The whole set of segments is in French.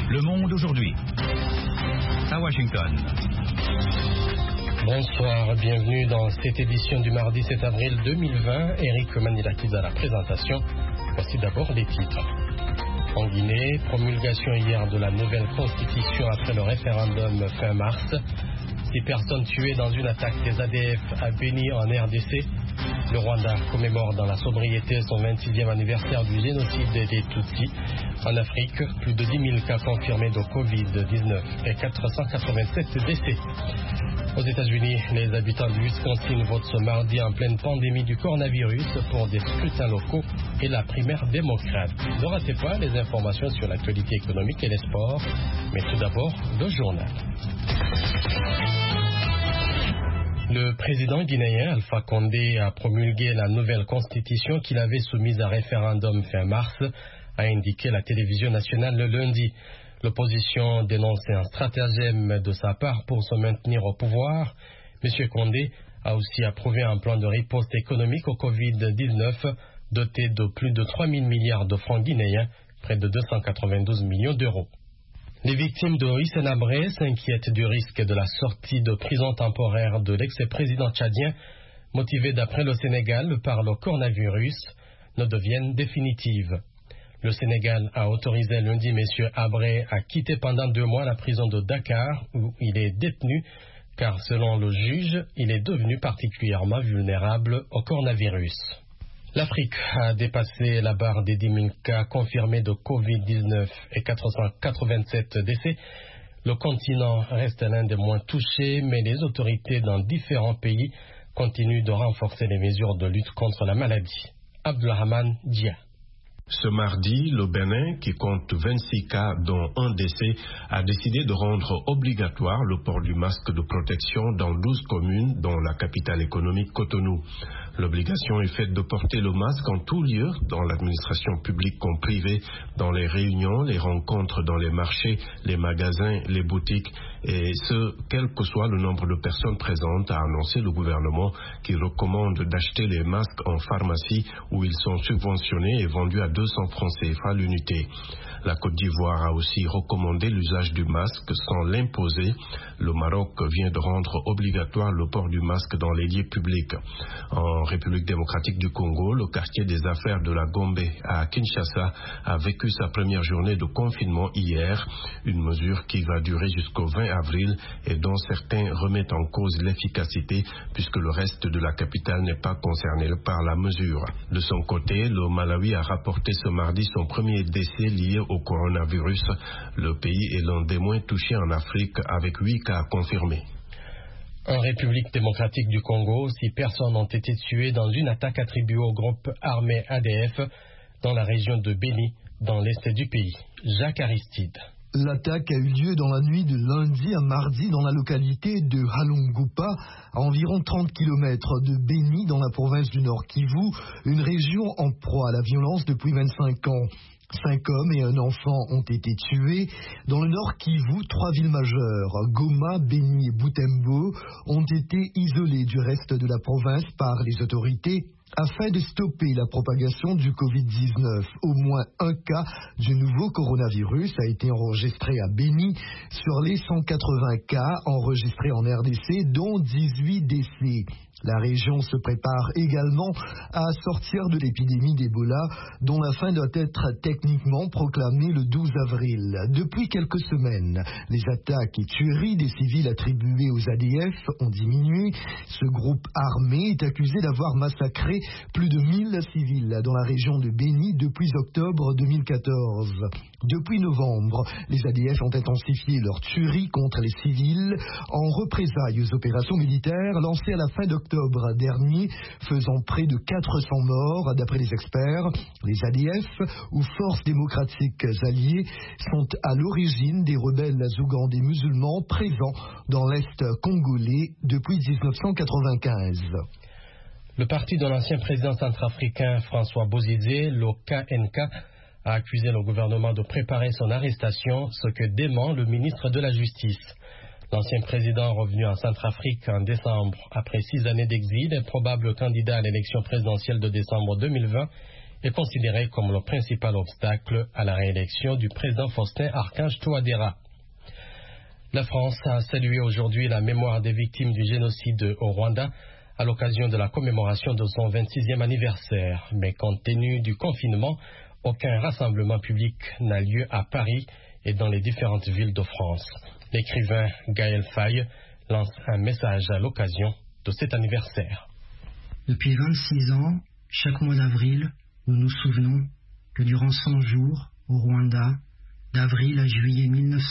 Le Monde aujourd'hui. À Washington. Bonsoir, bienvenue dans cette édition du mardi 7 avril 2020. Eric Manilakis à la présentation. Voici d'abord les titres. En Guinée, promulgation hier de la nouvelle constitution après le référendum fin mars. 6 personnes tuées dans une attaque des ADF à Beni en RDC. Le Rwanda commémore dans la sobriété son 26e anniversaire du génocide des Tutsis. En Afrique, plus de 10 000 cas confirmés de Covid-19 et 487 décès. Aux États-Unis, les habitants du Wisconsin votent ce mardi en pleine pandémie du coronavirus pour des scrutins locaux et la primaire démocrate. Ne ratez pas les informations sur l'actualité économique et les sports, mais tout d'abord, le journal. Le président guinéen Alpha Condé a promulgué la nouvelle constitution qu'il avait soumise à référendum fin mars, a indiqué la télévision nationale le lundi. L'opposition dénonçait un stratagème de sa part pour se maintenir au pouvoir. M. Condé a aussi approuvé un plan de riposte économique au Covid-19 doté de plus de 3 000 milliards de francs guinéens, près de 292 millions d'euros. Les victimes de Hissène Habré s'inquiètent du risque de la sortie de prison temporaire de l'ex-président tchadien, motivée d'après le Sénégal par le coronavirus, ne devienne définitive. Le Sénégal a autorisé lundi M. Habré à quitter pendant 2 mois la prison de Dakar où il est détenu, car selon le juge, il est devenu particulièrement vulnérable au coronavirus. L'Afrique a dépassé la barre des 10 000 cas confirmés de Covid-19 et 487 décès. Le continent reste l'un des moins touchés, mais les autorités dans différents pays continuent de renforcer les mesures de lutte contre la maladie. Abdelrahman Dia. Ce mardi, le Bénin, qui compte 26 cas dont un décès, a décidé de rendre obligatoire le port du masque de protection dans 12 communes, dont la capitale économique Cotonou. L'obligation est faite de porter le masque en tout lieu, dans l'administration publique comme privée, dans les réunions, les rencontres dans les marchés, les magasins, les boutiques, et ce, quel que soit le nombre de personnes présentes, a annoncé le gouvernement qui recommande d'acheter les masques en pharmacie où ils sont subventionnés et vendus à 200 francs CFA l'unité. La Côte d'Ivoire a aussi recommandé l'usage du masque sans l'imposer. Le Maroc vient de rendre obligatoire le port du masque dans les lieux publics. En République démocratique du Congo, le quartier des affaires de la Gombe à Kinshasa a vécu sa première journée de confinement hier, une mesure qui va durer jusqu'au 20 avril et dont certains remettent en cause l'efficacité puisque le reste de la capitale n'est pas concerné par la mesure. De son côté, le Malawi a rapporté ce mardi son premier décès lié au coronavirus. Le pays est l'un des moins touchés en Afrique avec 8 cas confirmés. En République démocratique du Congo, 6 personnes ont été tuées dans une attaque attribuée au groupe armé ADF dans la région de Beni, dans l'est du pays. Jacques Aristide. L'attaque a eu lieu dans la nuit de lundi à mardi dans la localité de Halungupa, à environ 30 km de Beni, dans la province du Nord Kivu, une région en proie à la violence depuis 25 ans. 5 hommes et un enfant ont été tués. Dans le Nord Kivu, 3 villes majeures, Goma, Beni et Butembo, ont été isolées du reste de la province par les autorités afin de stopper la propagation du Covid-19. Au moins un cas du nouveau coronavirus a été enregistré à Beni sur les 180 cas enregistrés en RDC, dont 18 décès. La région se prépare également à sortir de l'épidémie d'Ebola, dont la fin doit être techniquement proclamée le 12 avril. Depuis quelques semaines, les attaques et tueries des civils attribués aux ADF ont diminué. Ce groupe armé est accusé d'avoir massacré plus de 1000 civils dans la région de Beni depuis octobre 2014. Depuis novembre, les ADF ont intensifié leurs tueries contre les civils en représailles aux opérations militaires lancées à la fin d'octobre dernier, faisant près de 400 morts. D'après les experts, les ADF, ou Forces démocratiques alliées, sont à l'origine des rebelles ougandais musulmans présents dans l'Est congolais depuis 1995. Le parti de l'ancien président centrafricain François Bozizé, le KNK, a accusé le gouvernement de préparer son arrestation, ce que dément le ministre de la Justice. L'ancien président revenu en Centrafrique en décembre après 6 années d'exil et probable candidat à l'élection présidentielle de décembre 2020 est considéré comme le principal obstacle à la réélection du président Faustin Archange Touadéra. La France a salué aujourd'hui la mémoire des victimes du génocide au Rwanda à l'occasion de la commémoration de son 26e anniversaire. Mais compte tenu du confinement, aucun rassemblement public n'a lieu à Paris et dans les différentes villes de France. L'écrivain Gaël Faye lance un message à l'occasion de cet anniversaire. Depuis 26 ans, chaque mois d'avril, nous nous souvenons que durant 100 jours, au Rwanda, d'avril à juillet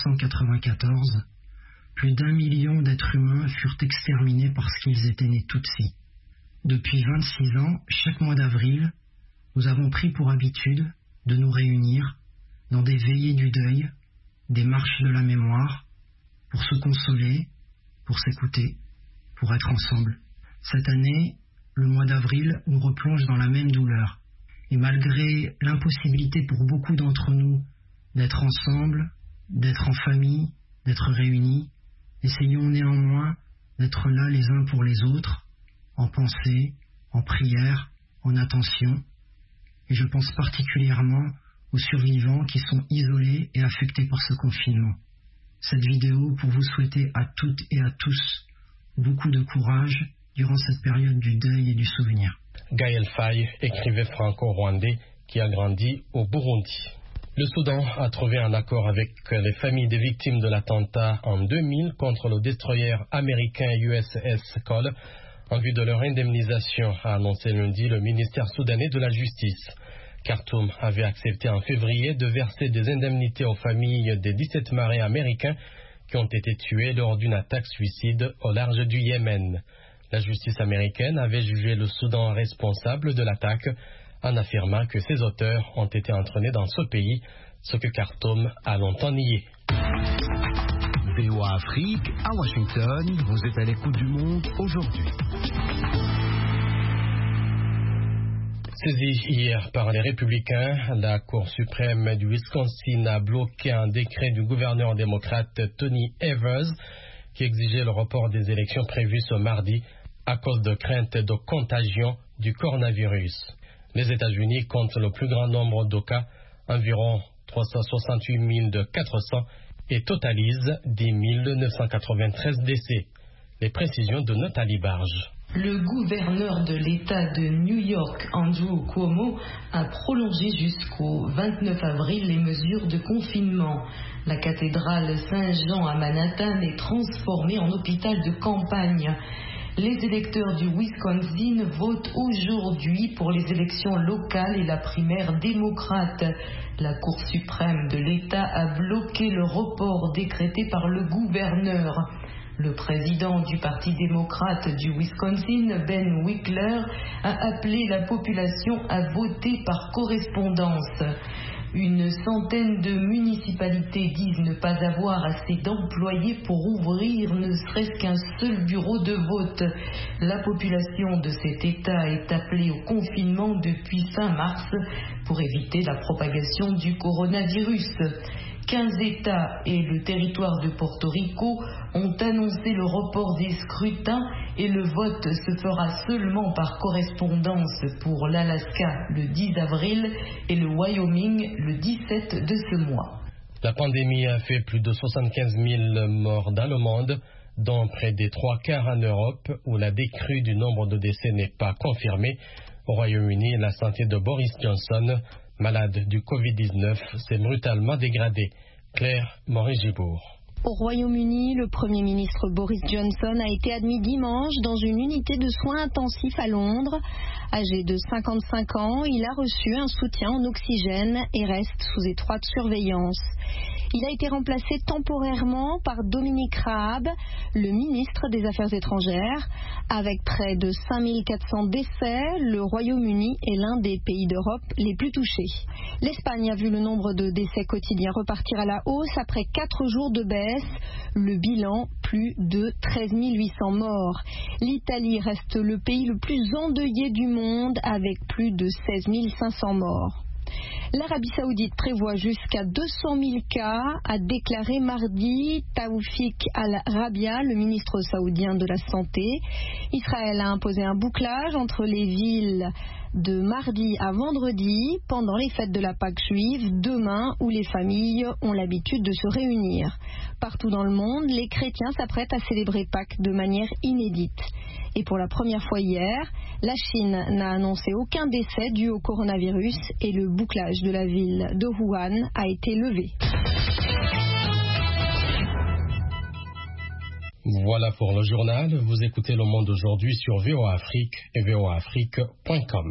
1994, plus d'1 million d'êtres humains furent exterminés parce qu'ils étaient nés Tutsis. Depuis 26 ans, chaque mois d'avril, nous avons pris pour habitude de nous réunir dans des veillées du deuil, des marches de la mémoire, pour se consoler, pour s'écouter, pour être ensemble. Cette année, le mois d'avril nous replonge dans la même douleur. Et malgré l'impossibilité pour beaucoup d'entre nous d'être ensemble, d'être en famille, d'être réunis, essayons néanmoins d'être là les uns pour les autres, en pensée, en prière, en attention. Et je pense particulièrement aux survivants qui sont isolés et affectés par ce confinement. Cette vidéo pour vous souhaiter à toutes et à tous beaucoup de courage durant cette période du deuil et du souvenir. Gaël Faye, écrivain franco-rwandais qui a grandi au Burundi. Le Soudan a trouvé un accord avec les familles des victimes de l'attentat en 2000 contre le destroyer américain USS Cole en vue de leur indemnisation, a annoncé lundi le ministère soudanais de la Justice. Khartoum avait accepté en février de verser des indemnités aux familles des 17 marins américains qui ont été tués lors d'une attaque suicide au large du Yémen. La justice américaine avait jugé le Soudan responsable de l'attaque en affirmant que ses auteurs ont été entraînés dans ce pays, ce que Khartoum a longtemps nié. VOA Afrique, à Washington, vous êtes à l'écoute du monde aujourd'hui. Saisie hier par les Républicains, la Cour suprême du Wisconsin a bloqué un décret du gouverneur démocrate Tony Evers qui exigeait le report des élections prévues ce mardi à cause de craintes de contagion du coronavirus. Les États-Unis comptent le plus grand nombre de cas, environ 368 400, et totalisent 10 993 décès. Les précisions de Nathalie Barge. Le gouverneur de l'État de New York, Andrew Cuomo, a prolongé jusqu'au 29 avril les mesures de confinement. La cathédrale Saint-Jean à Manhattan est transformée en hôpital de campagne. Les électeurs du Wisconsin votent aujourd'hui pour les élections locales et la primaire démocrate. La Cour suprême de l'État a bloqué le report décrété par le gouverneur. Le président du Parti démocrate du Wisconsin, Ben Wickler, a appelé la population à voter par correspondance. Une centaine de municipalités disent ne pas avoir assez d'employés pour ouvrir ne serait-ce qu'un seul bureau de vote. La population de cet État est appelée au confinement depuis fin mars pour éviter la propagation du coronavirus. 15 États et le territoire de Porto Rico ont annoncé le report des scrutins et le vote se fera seulement par correspondance pour l'Alaska le 10 avril et le Wyoming le 17 de ce mois. La pandémie a fait plus de 75 000 morts dans le monde, dont près des 3/4 en Europe, où la décrue du nombre de décès n'est pas confirmée. Au Royaume-Uni, la santé de Boris Johnson, malade du Covid-19, s'est brutalement dégradée. Claire Morin-Gibourg. Au Royaume-Uni, le Premier ministre Boris Johnson a été admis dimanche dans une unité de soins intensifs à Londres. Âgé de 55 ans, il a reçu un soutien en oxygène et reste sous étroite surveillance. Il a été remplacé temporairement par Dominic Raab, le ministre des Affaires étrangères. Avec près de 5400 décès, le Royaume-Uni est l'un des pays d'Europe les plus touchés. L'Espagne a vu le nombre de décès quotidiens repartir à la hausse après 4 jours de baisse. Le bilan, plus de 13 800 morts. L'Italie reste le pays le plus endeuillé du monde avec plus de 16 500 morts. L'Arabie Saoudite prévoit jusqu'à 200 000 cas, a déclaré mardi Taoufik Al-Rabia, le ministre saoudien de la Santé. Israël a imposé un bouclage entre les villes de mardi à vendredi pendant les fêtes de la Pâque juive, demain où les familles ont l'habitude de se réunir. Partout dans le monde, les chrétiens s'apprêtent à célébrer Pâques de manière inédite. Et pour la première fois hier, la Chine n'a annoncé aucun décès dû au coronavirus et le bouclage de la ville de Wuhan a été levé. Voilà pour le journal. Vous écoutez Le Monde aujourd'hui sur VOA Afrique et voaafrique.com.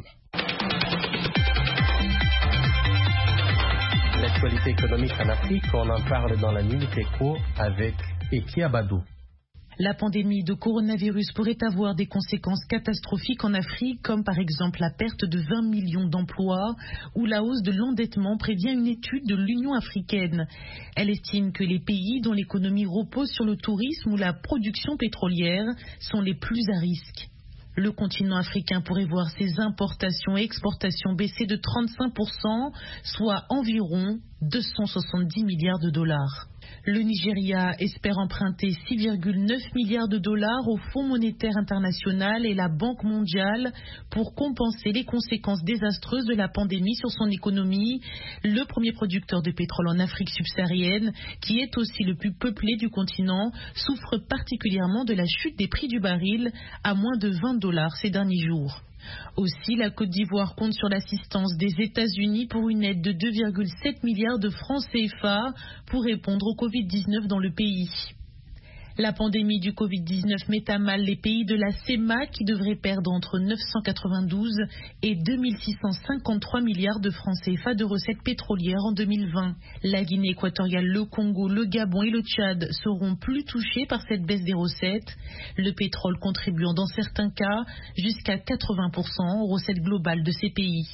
L'actualité économique en Afrique, on en parle dans la Minute Éco avec Eki Abadou. La pandémie de coronavirus pourrait avoir des conséquences catastrophiques en Afrique, comme par exemple la perte de 20 millions d'emplois ou la hausse de l'endettement, prévient une étude de l'Union africaine. Elle estime que les pays dont l'économie repose sur le tourisme ou la production pétrolière sont les plus à risque. Le continent africain pourrait voir ses importations et exportations baisser de 35%, soit environ 270 milliards de dollars. Le Nigeria espère emprunter 6,9 milliards de dollars au Fonds monétaire international et la Banque mondiale pour compenser les conséquences désastreuses de la pandémie sur son économie. Le premier producteur de pétrole en Afrique subsaharienne, qui est aussi le plus peuplé du continent, souffre particulièrement de la chute des prix du baril à moins de 20 dollars ces derniers jours. Aussi, la Côte d'Ivoire compte sur l'assistance des États-Unis pour une aide de 2,7 milliards de francs CFA pour répondre au Covid-19 dans le pays. La pandémie du Covid-19 met à mal les pays de la CEMA qui devraient perdre entre 992 et 2653 milliards de francs CFA de recettes pétrolières en 2020. La Guinée équatoriale, le Congo, le Gabon et le Tchad seront plus touchés par cette baisse des recettes, le pétrole contribuant dans certains cas jusqu'à 80% aux recettes globales de ces pays.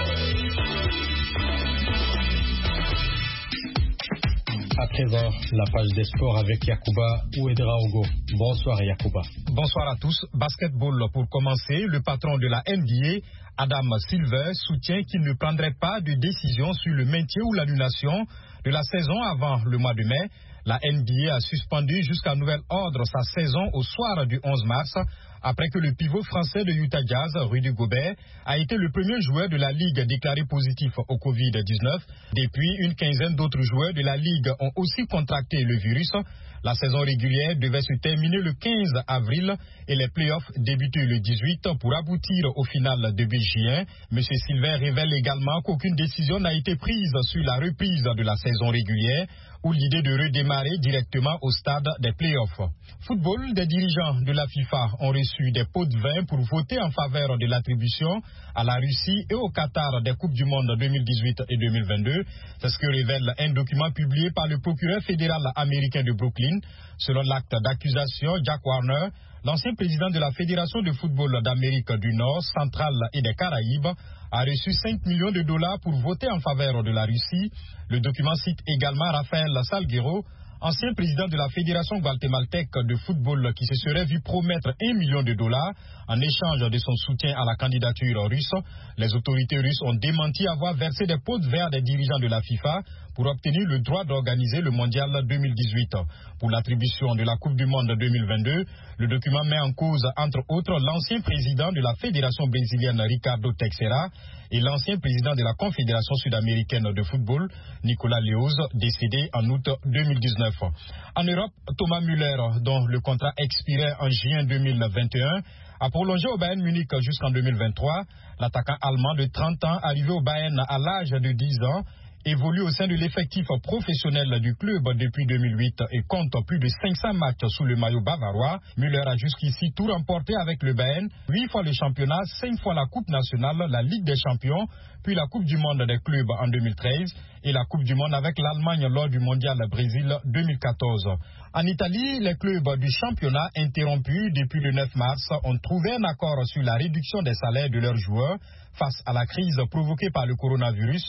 À présent, la page des sports avec Yacouba Ouedraogo. Bonsoir Yacouba. Bonsoir à tous. Basketball pour commencer. Le patron de la NBA, Adam Silver, soutient qu'il ne prendrait pas de décision sur le maintien ou l'annulation de la saison avant le mois de mai. La NBA a suspendu jusqu'à nouvel ordre sa saison au soir du 11 mars, après que le pivot français de Utah Jazz, Rudy Gobert, a été le premier joueur de la Ligue déclaré positif au Covid-19. Depuis, une quinzaine d'autres joueurs de la Ligue ont aussi contracté le virus. La saison régulière devait se terminer le 15 avril et les playoffs débuter le 18 pour aboutir au final début juin. M. Silver révèle également qu'aucune décision n'a été prise sur la reprise de la saison régulière ou l'idée de redémarrer directement au stade des playoffs. Football, des dirigeants de la FIFA ont reçu des pots de vin pour voter en faveur de l'attribution à la Russie et au Qatar des Coupes du Monde 2018 et 2022. C'est ce que révèle un document publié par le procureur fédéral américain de Brooklyn. Selon l'acte d'accusation, Jack Warner, l'ancien président de la Fédération de football d'Amérique du Nord, Centrale et des Caraïbes, a reçu 5 millions de dollars pour voter en faveur de la Russie. Le document cite également Rafael Salguero, ancien président de la Fédération guatémaltèque de football, qui se serait vu promettre 1 million de dollars en échange de son soutien à la candidature russe. Les autorités russes ont démenti avoir versé des pots de vin des dirigeants de la FIFA pour obtenir le droit d'organiser le Mondial 2018. Pour l'attribution de la Coupe du Monde 2022, le document met en cause, entre autres, l'ancien président de la Fédération brésilienne Ricardo Teixeira et l'ancien président de la Confédération sud-américaine de football, Nicolas Leoz, décédé en août 2019. En Europe, Thomas Müller, dont le contrat expirait en juin 2021, a prolongé au Bayern Munich jusqu'en 2023. L'attaquant allemand de 30 ans, arrivé au Bayern à l'âge de 10 ans, évolue au sein de l'effectif professionnel du club depuis 2008 et compte plus de 500 matchs sous le maillot bavarois. Müller a jusqu'ici tout remporté avec le Bayern, 8 fois le championnat, 5 fois la Coupe nationale, la Ligue des champions, puis la Coupe du monde des clubs en 2013 et la Coupe du monde avec l'Allemagne lors du Mondial Brésil 2014. En Italie, les clubs du championnat interrompus depuis le 9 mars ont trouvé un accord sur la réduction des salaires de leurs joueurs face à la crise provoquée par le coronavirus.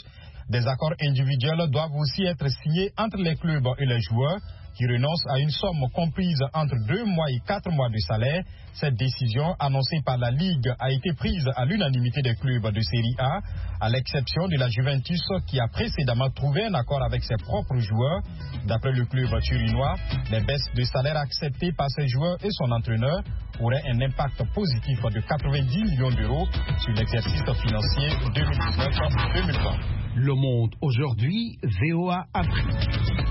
Des accords individuels doivent aussi être signés entre les clubs et les joueurs qui renoncent à une somme comprise entre 2 mois et 4 mois de salaire. Cette décision annoncée par la Ligue a été prise à l'unanimité des clubs de Série A, à l'exception de la Juventus qui a précédemment trouvé un accord avec ses propres joueurs. D'après le club turinois, les baisses de salaire acceptées par ses joueurs et son entraîneur auraient un impact positif de 90 millions d'euros sur l'exercice financier 2019-2020. Le Monde aujourd'hui, VOA Afrique.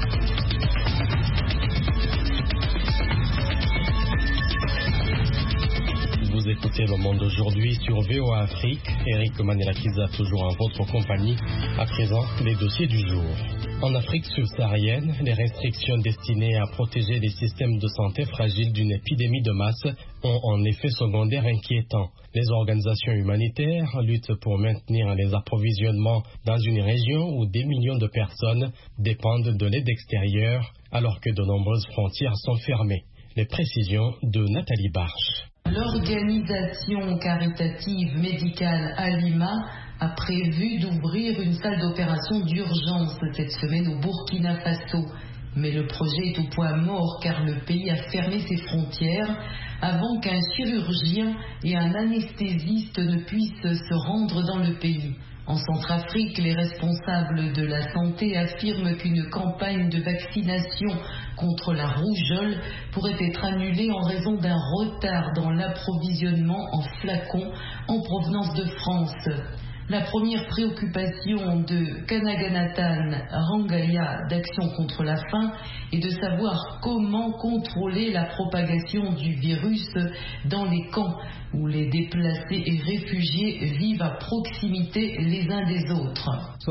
Vous écoutez Le Monde aujourd'hui sur VOA Afrique. Eric Manelakiza toujours en votre compagnie. À présent, les dossiers du jour. En Afrique subsaharienne, les restrictions destinées à protéger les systèmes de santé fragiles d'une épidémie de masse ont un effet secondaire inquiétant. Les organisations humanitaires luttent pour maintenir les approvisionnements dans une région où des millions de personnes dépendent de l'aide extérieure alors que de nombreuses frontières sont fermées. Les précisions de Nathalie Barche. L'organisation caritative médicale Alima a prévu d'ouvrir une salle d'opération d'urgence cette semaine au Burkina Faso. Mais le projet est au point mort car le pays a fermé ses frontières avant qu'un chirurgien et un anesthésiste ne puissent se rendre dans le pays. En Centrafrique, les responsables de la santé affirment qu'une campagne de vaccination contre la rougeole pourrait être annulée en raison d'un retard dans l'approvisionnement en flacons en provenance de France. La première préoccupation de Kanaganathan Rangaya d'Action contre la faim est de savoir comment contrôler la propagation du virus dans les camps où les déplacés et réfugiés vivent à proximité les uns des autres.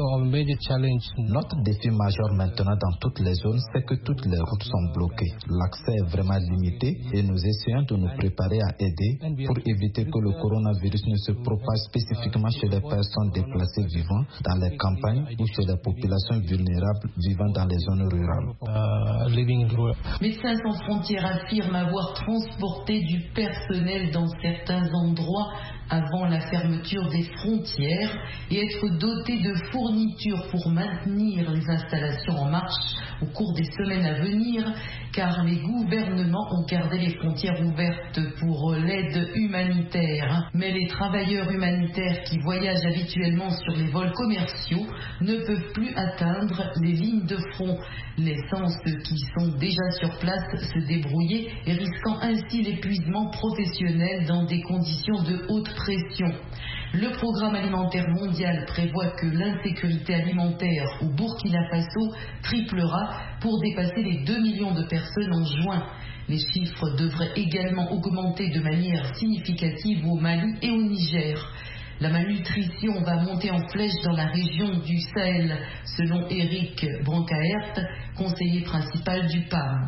Notre défi majeur maintenant dans toutes les zones, c'est que toutes les routes sont bloquées. L'accès est vraiment limité et nous essayons de nous préparer à aider pour éviter que le coronavirus ne se propage spécifiquement chez les personnes déplacées vivant dans les campagnes ou chez les populations vulnérables vivant dans les zones rurales. Médecins sans frontières affirment avoir transporté du personnel dans certains endroits avant la fermeture des frontières et être dotés de fournitures pour maintenir les installations en marche au cours des semaines à venir, car les gouvernements ont gardé les frontières ouvertes pour l'aide humanitaire. Mais les travailleurs humanitaires qui voyagent habituellement sur les vols commerciaux ne peuvent plus atteindre les lignes de front, laissant ceux qui sont déjà sur place se débrouiller et risquant ainsi l'épuisement professionnel dans des conditions de haute pression. Le programme alimentaire mondial prévoit que l'insécurité alimentaire au Burkina Faso triplera pour dépasser les 2 millions de personnes en juin. Les chiffres devraient également augmenter de manière significative au Mali et au Niger. La malnutrition va monter en flèche dans la région du Sahel, selon Eric Brancaert, conseiller principal du PAM.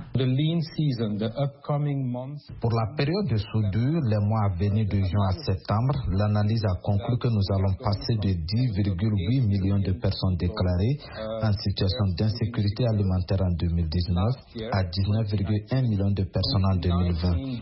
Pour la période de soudure, les mois à venir de juin à septembre, l'analyse a conclu que nous allons passer de 10,8 millions de personnes déclarées en situation d'insécurité alimentaire en 2019 à 19,1 millions de personnes en 2020.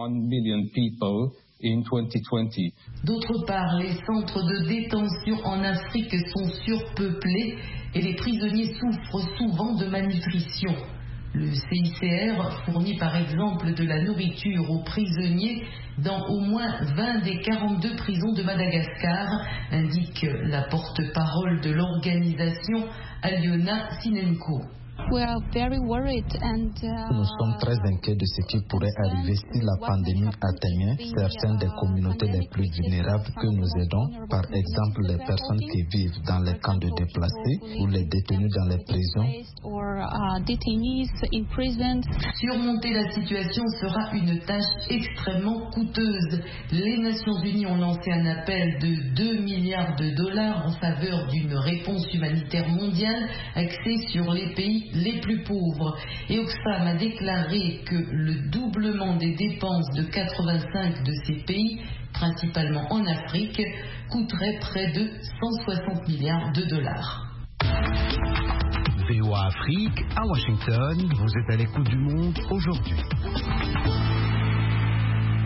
D'autre part, les centres de détention en Afrique sont surpeuplés et les prisonniers souffrent souvent de malnutrition. Le CICR fournit par exemple de la nourriture aux prisonniers dans au moins 20 des 42 prisons de Madagascar, indique la porte-parole de l'organisation Aliona Sinenko. Nous sommes très inquiets de ce qui pourrait arriver si la pandémie atteignait certaines des communautés les plus vulnérables que nous aidons, par exemple les personnes qui vivent dans les camps de déplacés ou les détenus dans les prisons. Surmonter la situation sera une tâche extrêmement coûteuse. Les Nations Unies ont lancé un appel de 2 milliards de dollars en faveur d'une réponse humanitaire mondiale axée sur les pays les plus pauvres. Et Oxfam a déclaré que le doublement des dépenses de 85 de ces pays, principalement en Afrique, coûterait près de 160 milliards de dollars. VOA Afrique, à Washington, vous êtes à l'écoute du Monde aujourd'hui.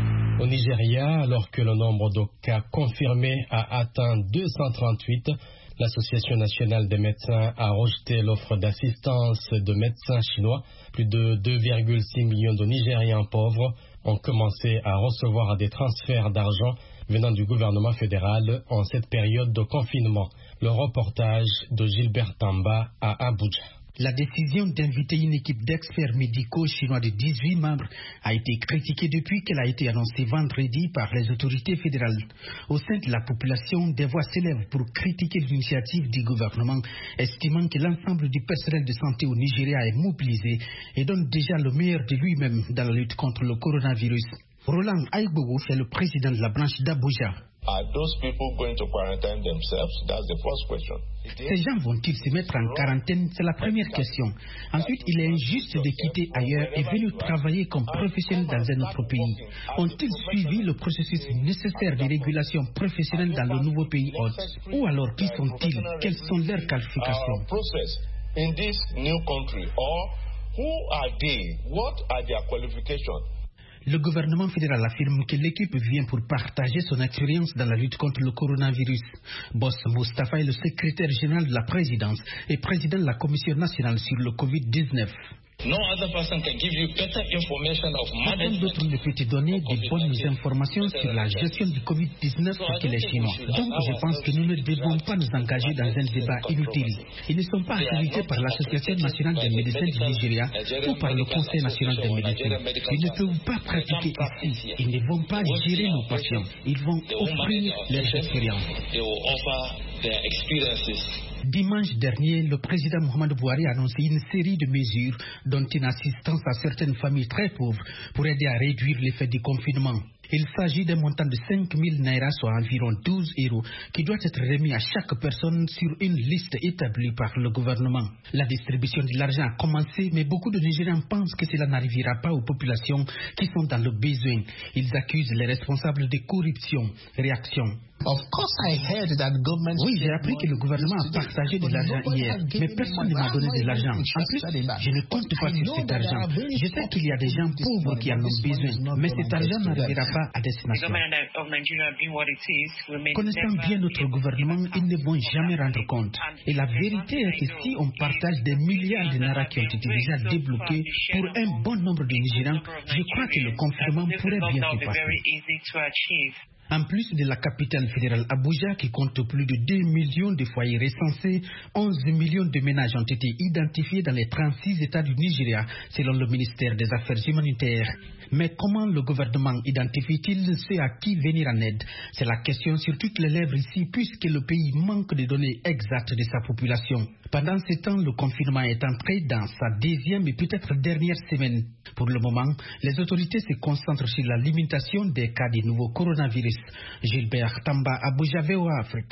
Au Nigeria, alors que le nombre de cas confirmés a atteint 238, L'Association nationale des médecins a rejeté l'offre d'assistance de médecins chinois. Plus de 2,6 millions de Nigériens pauvres ont commencé à recevoir des transferts d'argent venant du gouvernement fédéral en cette période de confinement. Le reportage de Gilbert Tamba à Abuja. La décision d'inviter une équipe d'experts médicaux chinois de 18 membres a été critiquée depuis qu'elle a été annoncée vendredi par les autorités fédérales. Au sein de la population, des voix s'élèvent pour critiquer l'initiative du gouvernement, estimant que l'ensemble du personnel de santé au Nigeria est mobilisé et donne déjà le meilleur de lui-même dans la lutte contre le coronavirus. Roland Aigbogo est le président de la branche d'Abuja. Are those people going to quarantine themselves? That's the first question. Ces gens vont-ils se mettre en quarantaine? C'est la première question. Ensuite, il est injuste de quitter ailleurs et venir travailler comme professionnel dans un autre pays. Ont-ils suivi le processus nécessaire de régulation professionnelle dans le nouveau pays hôte? Ou alors, qui sont-ils? Quelles sont leurs qualifications? Process in this new country, or who are they? What are their qualifications? Le gouvernement fédéral affirme que l'équipe vient pour partager son expérience dans la lutte contre le coronavirus. Boss Mustafa est le secrétaire général de la présidence et président de la Commission nationale sur le Covid-19. Personne d'autre ne peut te donner de bonnes informations sur la gestion du Covid-19 que les Chinois. Donc je pense que nous ne devons pas nous engager dans un débat inutile. Ils ne sont pas accrédités par l'Association nationale des médecins du Nigeria ou par le Conseil national des médecins. Ils ne peuvent pas pratiquer ici. Ils ne vont pas gérer nos patients. Ils vont offrir leurs expériences. Dimanche dernier, le président Muhammadu Buhari a annoncé une série de mesures, dont une assistance à certaines familles très pauvres pour aider à réduire l'effet du confinement. Il s'agit d'un montant de 5 000 naira, soit environ 12 €, qui doit être remis à chaque personne sur une liste établie par le gouvernement. La distribution de l'argent a commencé, mais beaucoup de Nigériens pensent que cela n'arrivera pas aux populations qui sont dans le besoin. Ils accusent les responsables de corruption. Réaction. Oui, j'ai appris que le gouvernement a partagé de l'argent hier, mais personne ne m'a donné de l'argent. En plus, je ne compte pas sur cet argent. Je sais qu'il y a des gens pauvres qui en ont besoin, mais cet argent n'arrivera pas à destination. Connaissant bien notre gouvernement, ils ne vont jamais rendre compte. Et la vérité est que si on partage des milliards de naira qui ont été déjà débloqués pour un bon nombre de Nigériens, je crois que le confinement pourrait bien se passer. En plus de la capitale fédérale Abuja, qui compte plus de 2 millions de foyers recensés, 11 millions de ménages ont été identifiés dans les 36 États du Nigeria, selon le ministère des Affaires humanitaires. Mais comment le gouvernement identifie-t-il ceux à qui venir en aide? C'est la question sur toutes les lèvres ici, puisque le pays manque de données exactes de sa population. Pendant ce temps, le confinement est entré dans sa deuxième et peut-être dernière semaine. Pour le moment, les autorités se concentrent sur la limitation des cas du nouveau coronavirus. Gilbert Tamba, Abuja, VOA Afrique.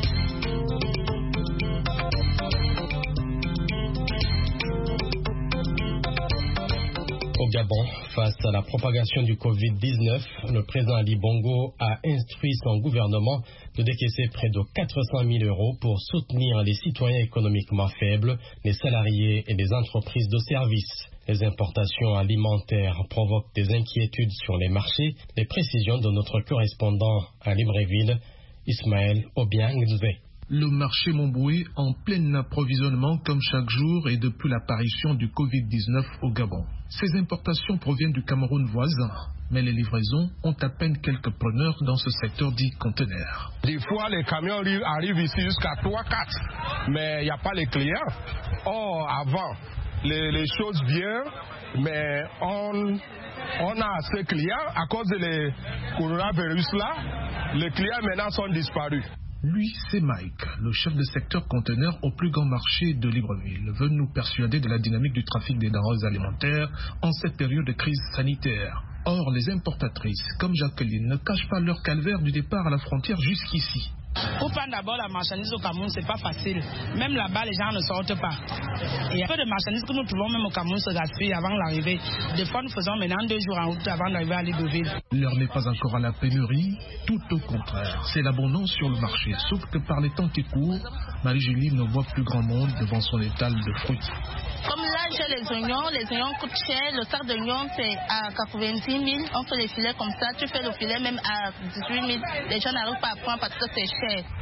Au Gabon, face à la propagation du Covid-19, le président Ali Bongo a instruit son gouvernement de décaisser près de 400 000 € pour soutenir les citoyens économiquement faibles, les salariés et les entreprises de services. Les importations alimentaires provoquent des inquiétudes sur les marchés. Les précisions de notre correspondant à Libreville, Ismaël Obiang-Nzé. Le marché Montboué en plein approvisionnement comme chaque jour et depuis l'apparition du Covid-19 au Gabon. Ces importations proviennent du Cameroun voisin, mais les livraisons ont à peine quelques preneurs dans ce secteur dit conteneur. Des fois, les camions arrivent ici jusqu'à 3-4, mais il n'y a pas les clients. Or, avant, les choses viennent, mais on a assez de clients. À cause de coronavirus là, les clients maintenant sont disparus. Lui, c'est Mike, le chef de secteur conteneur au plus grand marché de Libreville, veut nous persuader de la dynamique du trafic des denrées alimentaires en cette période de crise sanitaire. Or, les importatrices, comme Jacqueline, ne cachent pas leur calvaire du départ à la frontière jusqu'ici. Pour prendre d'abord la marchandise au Cameroun, c'est pas facile. Même là-bas, les gens ne sortent pas. Il y a peu de marchandises que nous trouvons même au Cameroun se gaspillent avant l'arrivée. Des fois, nous faisons maintenant 2 jours en route avant d'arriver à Libreville. L'heure n'est pas encore à la pénurie, tout au contraire. C'est l'abondance sur le marché. Sauf que par les temps qui courent, Marie-Julie ne voit plus grand monde devant son étal de fruits. Comme là, j'ai les oignons coûtent cher. Le sac d'oignons, c'est à 90 000. On fait les filets comme ça. Tu fais le filet même à 18 000. Les gens n'arrivent pas à prendre parce que c'est cher.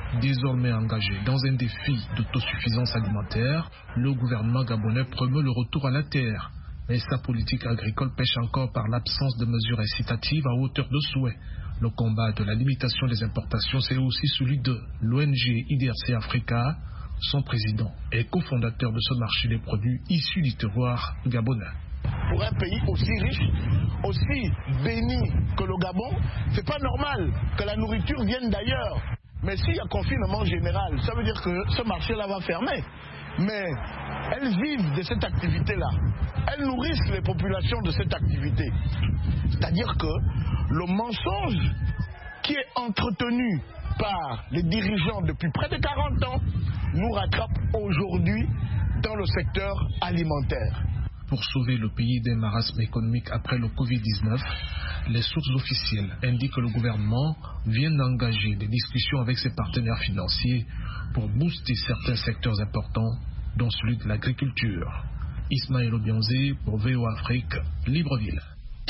Désormais engagé dans un défi d'autosuffisance alimentaire, le gouvernement gabonais promeut le retour à la terre. Mais sa politique agricole pêche encore par l'absence de mesures incitatives à hauteur de souhait. Le combat de la limitation des importations, c'est aussi celui de l'ONG IDRC Africa. Son président est cofondateur de ce marché des produits issus du terroir gabonais. Pour un pays aussi riche, aussi béni que le Gabon, c'est pas normal que la nourriture vienne d'ailleurs. Mais s'il y a confinement général, ça veut dire que ce marché-là va fermer. Mais elles vivent de cette activité-là. Elles nourrissent les populations de cette activité. C'est-à-dire que le mensonge qui est entretenu par les dirigeants depuis près de 40 ans nous rattrape aujourd'hui dans le secteur alimentaire. Pour sauver le pays d'un marasme économique après le Covid-19, les sources officielles indiquent que le gouvernement vient d'engager des discussions avec ses partenaires financiers pour booster certains secteurs importants, dont celui de l'agriculture. Ismaël Obianzé pour VOA Afrique, Libreville.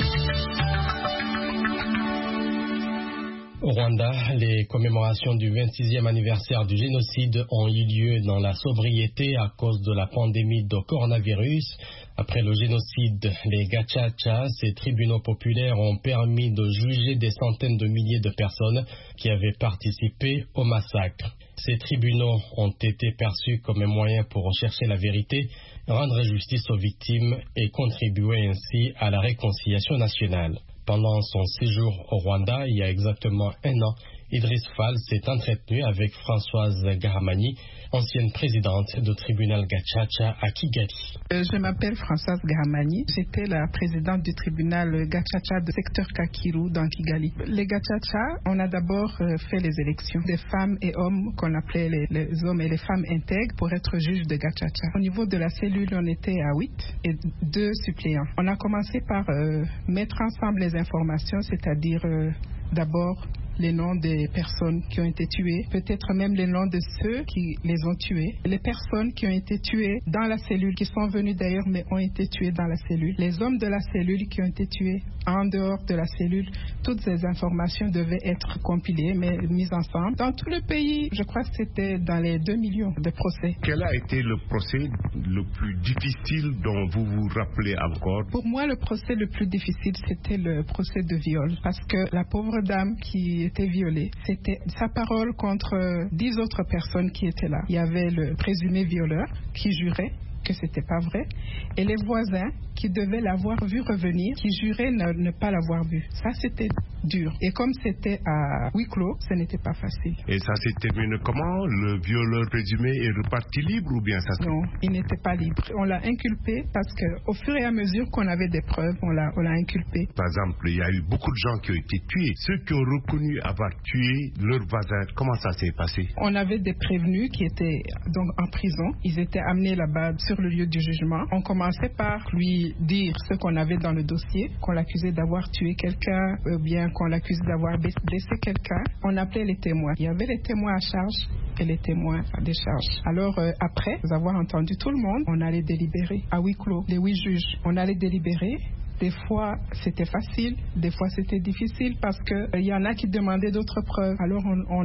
Au Rwanda, les commémorations du 26e anniversaire du génocide ont eu lieu dans la sobriété à cause de la pandémie de coronavirus. Après le génocide, les Gacaca, ces tribunaux populaires, ont permis de juger des centaines de milliers de personnes qui avaient participé au massacre. Ces tribunaux ont été perçus comme un moyen pour rechercher la vérité, rendre justice aux victimes et contribuer ainsi à la réconciliation nationale. Pendant son séjour au Rwanda, il y a exactement un an, Idriss Fall s'est entretenu avec Françoise Gahamani, ancienne présidente du tribunal Gacaca à Kigali. Je m'appelle Françoise Gahamani. J'étais la présidente du tribunal Gacaca de secteur Kakiru dans Kigali. Les Gacaca, on a d'abord fait les élections des femmes et hommes qu'on appelait les hommes et les femmes intègres pour être juges de Gacaca. Au niveau de la cellule, on était à 8 et 2 suppléants. On a commencé par mettre ensemble les informations, c'est-à-dire d'abord les noms des personnes qui ont été tuées, peut-être même les noms de ceux qui les ont tués, les personnes qui ont été tuées dans la cellule, qui sont venues d'ailleurs mais ont été tuées dans la cellule, les hommes de la cellule qui ont été tués en dehors de la cellule. Toutes ces informations devaient être compilées mais mises ensemble. Dans tout le pays, je crois que c'était dans les 2 millions de procès. Quel a été le procès le plus difficile dont vous vous rappelez encore? Pour moi, le procès le plus difficile, c'était le procès de viol, parce que la pauvre dame qui était violée, c'était sa parole contre 10 autres personnes qui étaient là. Il y avait le présumé violeur qui jurait que c'était pas vrai, et les voisins qui devaient l'avoir vu revenir, qui juraient ne pas l'avoir vu. Ça, c'était dur. Et comme c'était à huis clos, ce n'était pas facile. Et ça s'est terminé comment? Le violeur présumé est reparti libre ou bien ça? Non, il n'était pas libre. On l'a inculpé parce qu'au fur et à mesure qu'on avait des preuves, on l'a inculpé. Par exemple, il y a eu beaucoup de gens qui ont été tués. Ceux qui ont reconnu avoir tué leurs voisins, comment ça s'est passé? On avait des prévenus qui étaient donc en prison. Ils étaient amenés là-bas sur le lieu du jugement. On commençait par lui dire ce qu'on avait dans le dossier, qu'on l'accusait d'avoir tué quelqu'un, bien qu'on l'accusait d'avoir blessé quelqu'un. On appelait les témoins. Il y avait les témoins à charge et les témoins à décharge. Alors après avoir entendu tout le monde, on allait délibérer à huis clos, les 8 juges. On allait délibérer. Des fois, c'était facile, des fois, c'était difficile parce qu'il y en a qui demandaient d'autres preuves. Alors,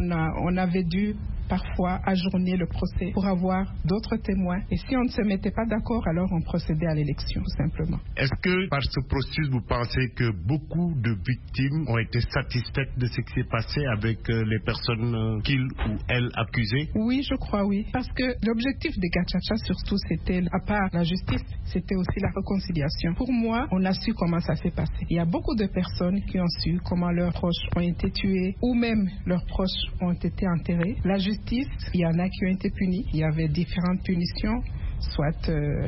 on avait dû parfois ajourner le procès pour avoir d'autres témoins. Et si on ne se mettait pas d'accord, alors on procédait à l'élection, tout simplement. Est-ce que par ce processus, vous pensez que beaucoup de victimes ont été satisfaites de ce qui s'est passé avec les personnes qu'ils ou elles accusées? Oui, je crois, oui. Parce que l'objectif des Gacaca, surtout, c'était, à part la justice, c'était aussi la réconciliation. Pour moi, on a su comment ça s'est passé. Il y a beaucoup de personnes qui ont su comment leurs proches ont été tués ou même leurs proches ont été enterrés. La justice, il y en a qui ont été punis. Il y avait différentes punitions, soit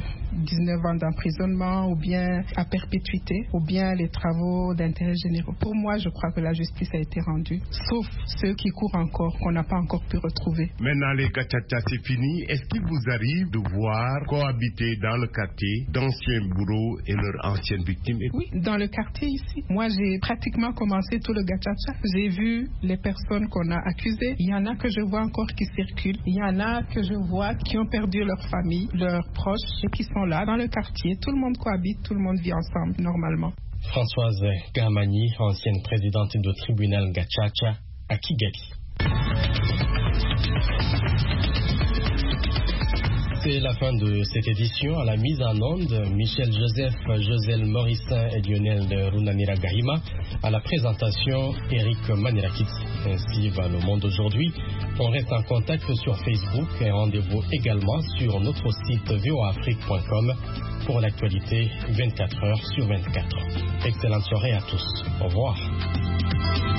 19 ans d'emprisonnement ou bien à perpétuité ou bien les travaux d'intérêt généraux. Pour moi, je crois que la justice a été rendue, sauf ceux qui courent encore, qu'on n'a pas encore pu retrouver. Maintenant, les Gacaca, c'est fini. Est-ce qu'il vous arrive de voir cohabiter dans le quartier d'anciens bourreaux et leurs anciennes victimes? Oui, dans le quartier ici. Moi, j'ai pratiquement commencé tout le Gacaca. J'ai vu les personnes qu'on a accusées. Il y en a que je vois encore qui circulent. Il y en a que je vois qui ont perdu leur famille, leurs proches et qui sont là dans le quartier. Tout le monde cohabite, tout le monde vit ensemble normalement. Françoise Gahamani, ancienne présidente du tribunal Gacaca à Kigali. C'est la fin de cette édition. À la mise en onde, Michel Joseph, Joselle Morissin et Lionel Runanira Gahima. À la présentation, Eric Manirakit. Ainsi va le monde aujourd'hui. On reste en contact sur Facebook et rendez-vous également sur notre site voaafrique.com pour l'actualité 24 heures sur 24. Excellente soirée à tous. Au revoir.